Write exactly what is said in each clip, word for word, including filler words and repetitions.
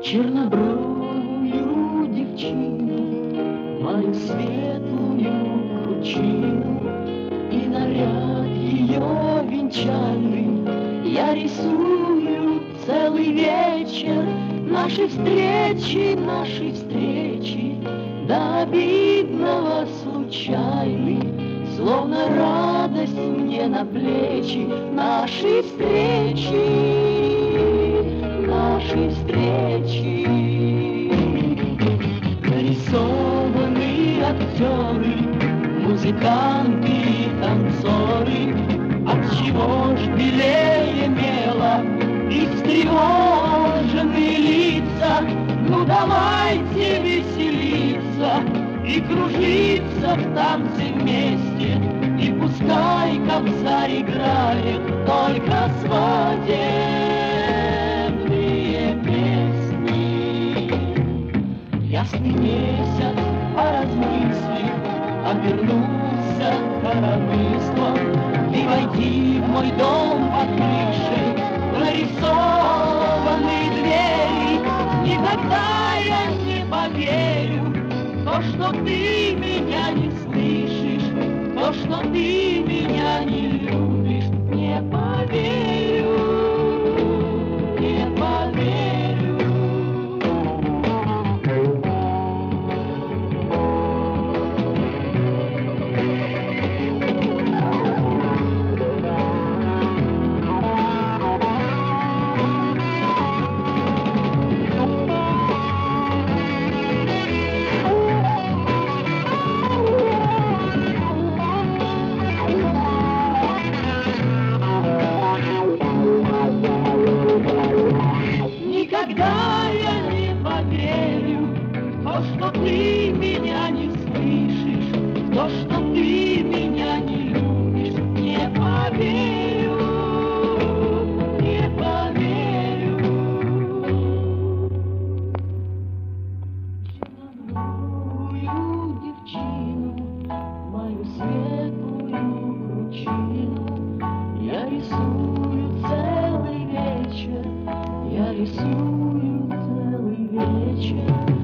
чернобровую девчину, мою светлую кручину и наряд ее венчальный я рисую целый вечер. Наши встречи, наши встречи до обидного случайны, словно радость мне на плечи. Наши встречи, наши встречи. Нарисованы актеры, музыканты и танцоры. Отчего ж белее мела и встревожены лица? Ну давайте веселиться и кружиться в танце вместе, и пускай кобзарь играет только свадебные песни. Ясный месяц, поразмыслив, обернулся коромыслом. Ты войди в мой дом под крышей нарисованные двери. Никогда я не поверю то, что ты меня не слышишь, то, что ты меня не любишь. Не поверю, не поверю. Что ты меня не слышишь, то, что ты меня не любишь. Не поверю, не поверю. Чернобровую девчину, мою светлую кручину я рисую целый вечер, я рисую целый вечер.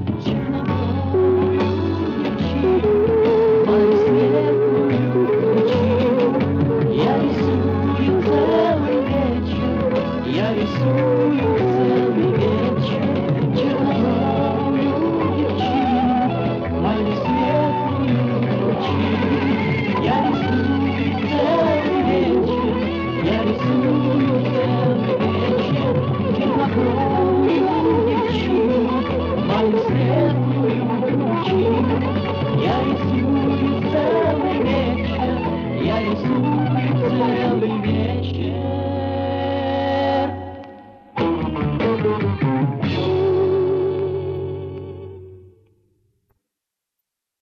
Я рисую целый вечер, я рисую целый вечер.